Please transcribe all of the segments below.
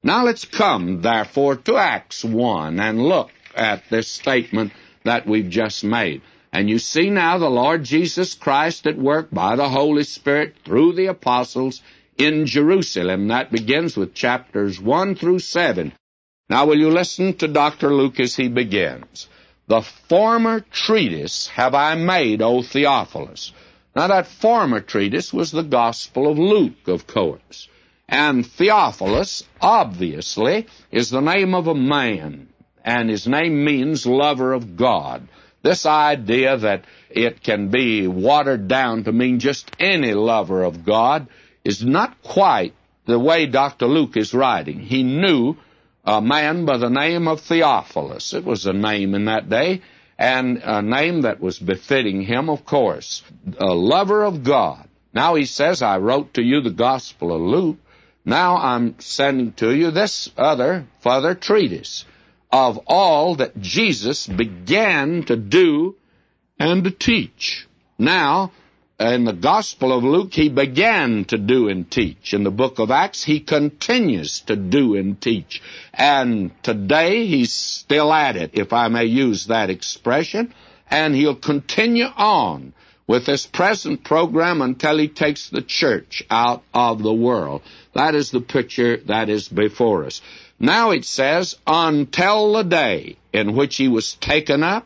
Now let's come, therefore, to Acts 1 and look at this statement that we've just made. And you see now the Lord Jesus Christ at work by the Holy Spirit through the apostles in Jerusalem. That begins with chapters 1 through 7. Now will you listen to Dr. Luke as he begins. The former treatise have I made, O Theophilus. Now that former treatise was the Gospel of Luke, of course. And Theophilus, obviously, is the name of a man, and his name means lover of God. This idea that it can be watered down to mean just any lover of God is not quite the way Dr. Luke is writing. He knew a man by the name of Theophilus. It was a name in that day, and a name that was befitting him, of course. A lover of God. Now he says, I wrote to you the Gospel of Luke. Now I'm sending to you this other further treatise of all that Jesus began to do and to teach. Now, in the Gospel of Luke, he began to do and teach. In the book of Acts, he continues to do and teach. And today, he's still at it, if I may use that expression, and he'll continue on with this present program until he takes the church out of the world. That is the picture that is before us. Now it says, until the day in which he was taken up,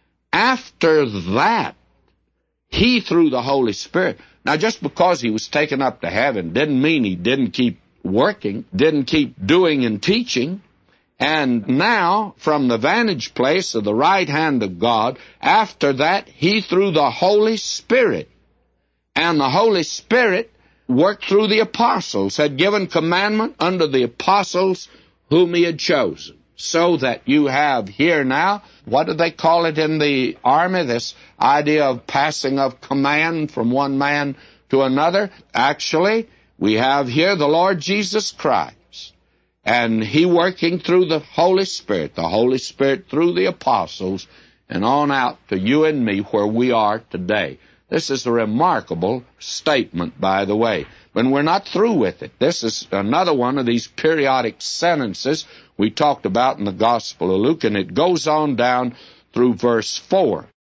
after that, he through the Holy Spirit. Now just because he was taken up to heaven didn't mean he didn't keep working, didn't keep doing and teaching. And now, from the vantage place of the right hand of God, after that, he through the Holy Spirit. And the Holy Spirit worked through the apostles, had given commandment unto the apostles whom he had chosen. So that you have here now, what do they call it in the army, this idea of passing of command from one man to another? Actually, we have here the Lord Jesus Christ. And he working through the Holy Spirit through the apostles, and on out to you and me where we are today. This is a remarkable statement, by the way. But we're not through with it. This is another one of these periodic sentences we talked about in the Gospel of Luke, and it goes on down through verse 4.